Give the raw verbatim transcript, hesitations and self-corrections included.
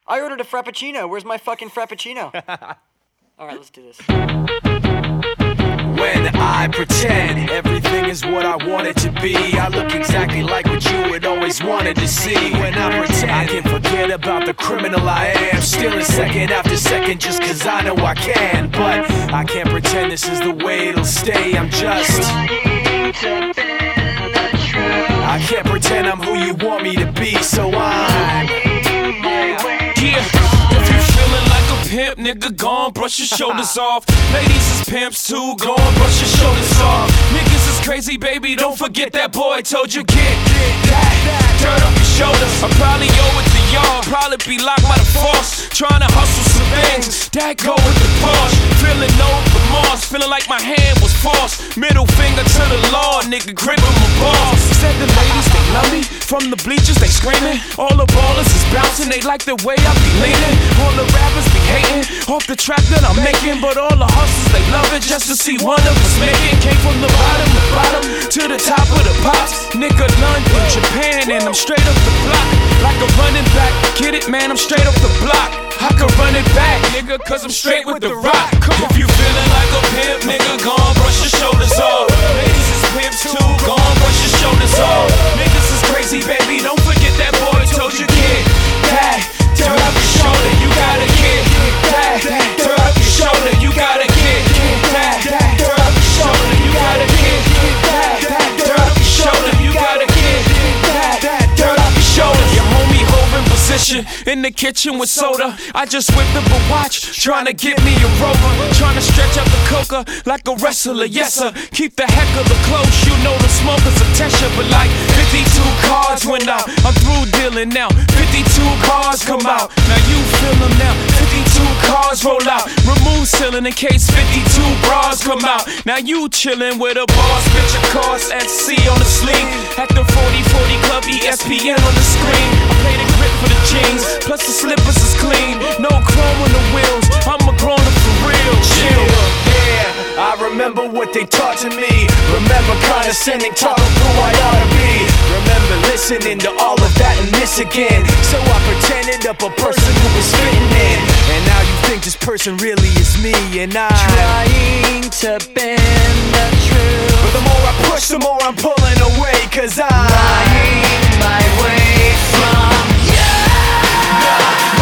I ordered a Frappuccino. Where's my fucking Frappuccino? Alright, let's do this. When I pretend everything is what I want it to be, I look exactly like what you had always wanted to see. When I pretend I can forget about the criminal I am, stealing second after second just cause I know I can. But I can't pretend this is the way it'll stay. I'm just trying to bend the truth. I can't pretend I'm who you want me to be, so I'm yeah. If you feeling like a pimp, nigga, gon' brush your shoulders off. Ladies is pimps too, gon' brush your shoulders off. Niggas is crazy, baby, don't forget that boy told you get that dirt off your shoulders. I probably owe it to y'all, probably be locked by the force, trying to hustle some things that go with the Porsche. Feeling no remorse, feeling like my hand was forced. Middle finger to the law, nigga, gripping my balls. Said the ladies, they love me, from the bleachers they screaming. All the ballers is bouncing, they like the way I be leaning. All the rappers be hating, off the track that I'm making. But all the hustlers, they love it just to see one of us make it. Came from the bottom, the bottom, to the top of the pops. Nigga, London, Japan, and I'm straight up the block. Like a running back, get it, man, I'm straight up the block. I can run it back, nigga, cause I'm straight with the rock. Come on. If you feeling like a pimp, nigga, gon' brush your shoulders off. Ladies is pimps too, gon' brush your shoulders off. Niggas is crazy, baby, don't forget that boy told you get that dirt off your shoulder. You gotta get that dirt off your shoulder. You gotta get that dirt off your shoulder. You gotta get that dirt off your shoulder. You gotta get that dirt off your shoulder. Your homie Hov in position in the kitchen with soda. I just whipped up a watch, trying to get me a rover. Trying to stretch out the coca like a wrestler, yes sir. Keep the heck of the close, you know the smoker's attention. But like fifty-two cars went out, I'm through dealing now. fifty-two cars come out, now you feel them now. fifty-two cars roll out, remove ceiling in case fifty-two bras come out. Now you chillin' with a boss, bitch of course, at C on the sleeve. At the forty forty club, E S P N on the screen. I play the grip for the jeans, plus the slippers is clean. No chrome on the wheels, I'm a grown up for real. Chill. yeah, I remember what they taught to me. Remember condescending talk of who I ought to be. Remember listening to all of that and this again. So I pretended up a person who was fitting in. And now you think this person really is me. And I'm Trying to bend the truth. But the more I push, the more I'm pulling away. Cause I'm Lying my way from you.